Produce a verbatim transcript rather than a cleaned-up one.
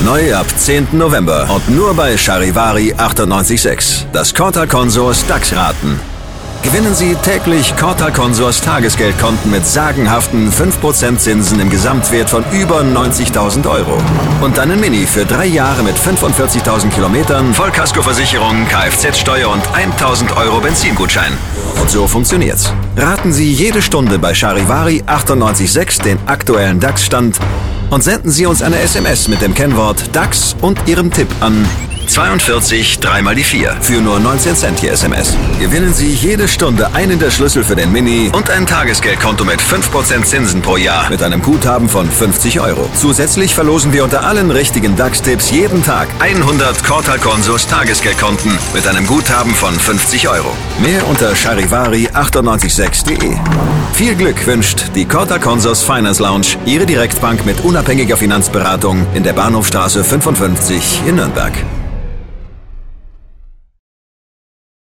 Neu ab zehnten November und nur bei Charivari achtundneunzig Komma sechs. Das Corta Consors DAX-Raten. Gewinnen Sie täglich Corta Consors Tagesgeldkonten mit sagenhaften fünf Prozent Zinsen im Gesamtwert von über neunzigtausend Euro. Und einen Mini für drei Jahre mit fünfundvierzigtausend Kilometern, Vollkaskoversicherung, Kfz-Steuer und tausend Euro Benzingutschein. Und so funktioniert's. Raten Sie jede Stunde bei Charivari achtundneunzig Komma sechs den aktuellen DAX-Stand und senden Sie uns eine S M S mit dem Kennwort DAX und Ihrem Tipp an zweiundvierzig drei mal die vier für nur neunzehn Cent je S M S. Gewinnen Sie jede Stunde einen der Schlüssel für den Mini und ein Tagesgeldkonto mit fünf Prozent Zinsen pro Jahr mit einem Guthaben von fünfzig Euro. Zusätzlich verlosen wir unter allen richtigen DAX-Tipps jeden Tag hundert Corta Consors Tagesgeldkonten mit einem Guthaben von fünfzig Euro. Mehr unter Charivari achtundneunzig Komma sechs punkt de. Viel Glück wünscht die Corta Consors Finance Lounge, Ihre Direktbank mit unabhängiger Finanzberatung in der Bahnhofstraße fünfundfünfzig in Nürnberg.